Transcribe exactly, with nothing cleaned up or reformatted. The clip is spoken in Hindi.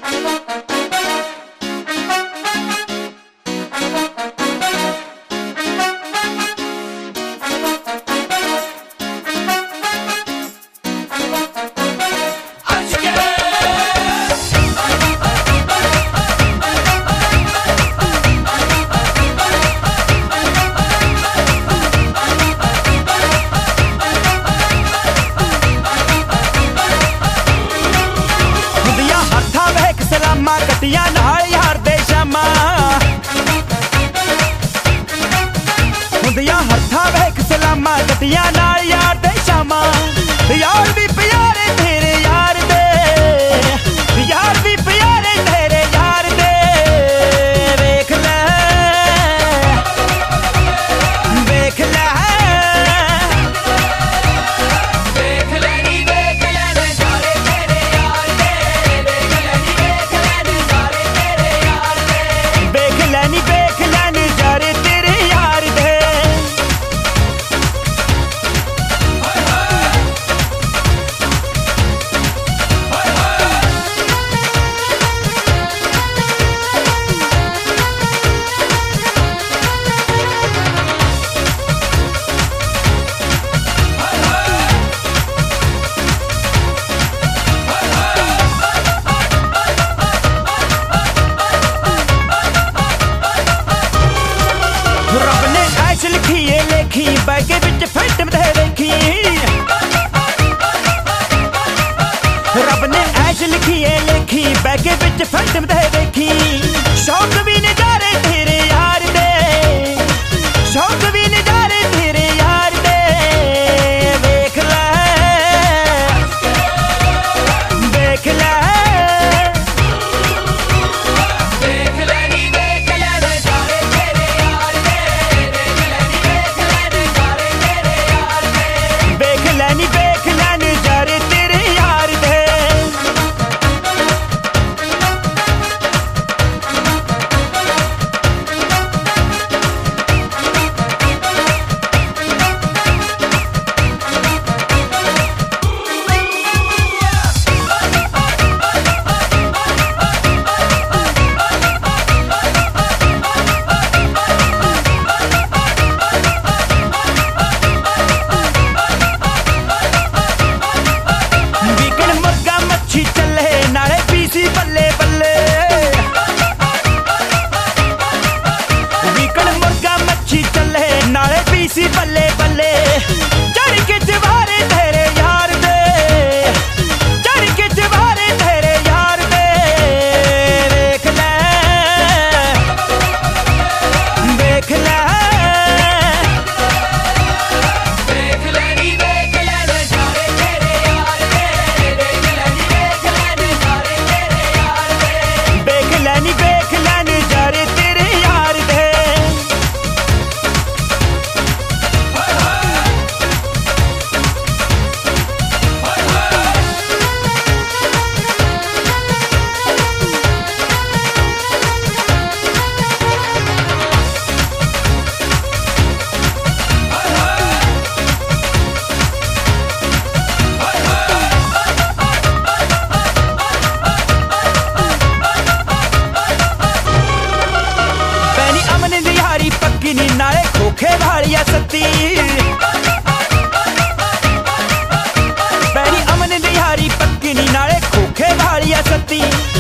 कटिया नाल यार दे शामा हुंदियां हत्थां वेख सलामा कटिया नाल यार दे शामा यार भी प्यारे तेरे यार दे यार भी प्यारे तेरे यार दे वेख ले वेख ले लिखिए लेखी बैगे बिच फिल्म दे देखी रब ने ऐश लिखिए लेखी बैगे बिच फिल्म दे देखी शौक भी नजारे तेरे यार दे शौक भी नजारे तेरे यार दे वेख ले वेख ले बल्ले बल्ले वीकन मुर्गा मच्छी चले नाले पीसी बल्ले बल्ले चढ़ के जवारे तेरे यार दे चढ़ के जवारे तेरे यार दे देख ले देख ले पक्की नी नाले खोखे वालिया सत्ती पैरी अमन दिहारी पक्की नी नाले खोखे वालिया सत्ती